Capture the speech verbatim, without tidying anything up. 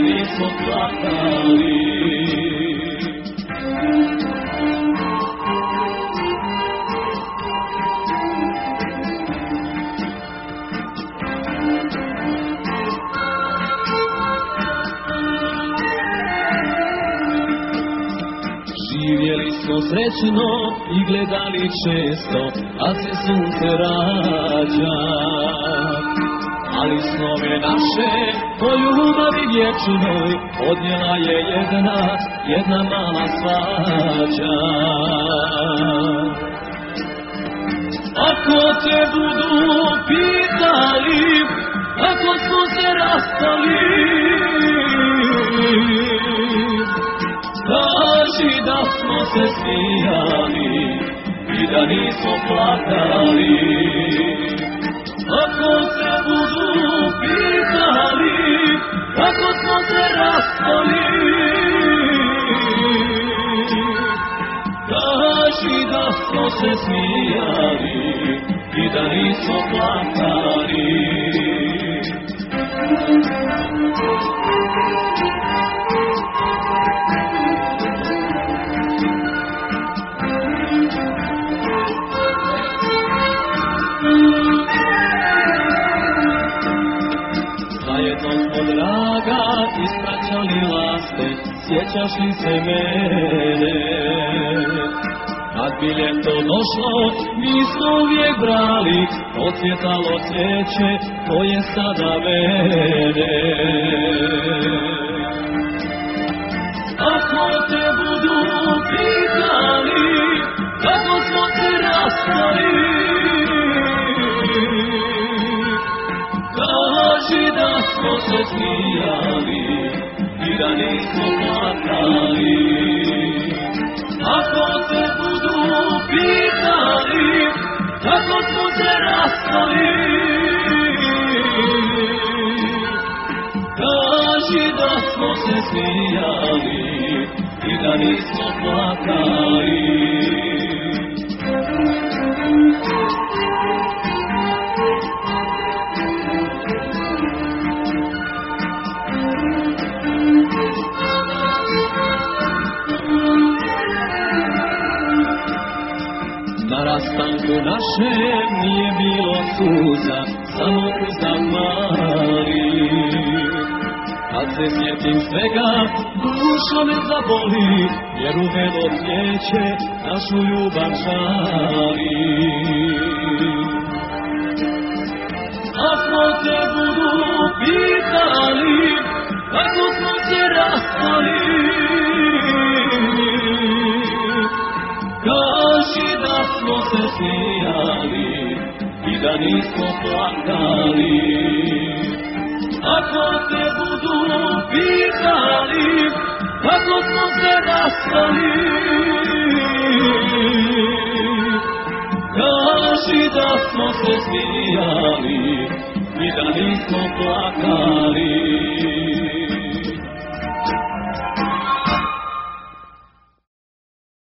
nismo plakali. Živjeli smo srećno i gledali često, a se sunce rađa. Ali snove naše o ljubavi vječnoj odnijela je jedna, jedna mala svađa. Ako te budu pitali kako smo se rastali, kaži da smo se smijali i da nismo plakali. Ako te budu pitali kako smo se rastali, kaži da smo se smijali i da nismo plakali. Zajedno smo draga ispraćali laste, sjećaš li se mene? Kad bi ljeto došlo, mi smo uvijek brali, ocvjetalo cvijeće koje sada mene. Ako te budu pitali kako smo se rastali, kaži da smo se smijali i da nismo plakali. Ako te budu pitali kako smo se rastali, kaži da smo se smijali i da nismo plakali. Na rastanku našem nije bilo suza, samo uzak mali. Kad se sjetim svega, duša me zaboli, jer uvelo cvijeće našu ljubav žali. Ako te budu pitali kako smo se rastali, kaži da smo se smijali i da nismo plakali. Ako te budu pitali kako smo se rastali, kaži da smo se smijali i da nismo plakali.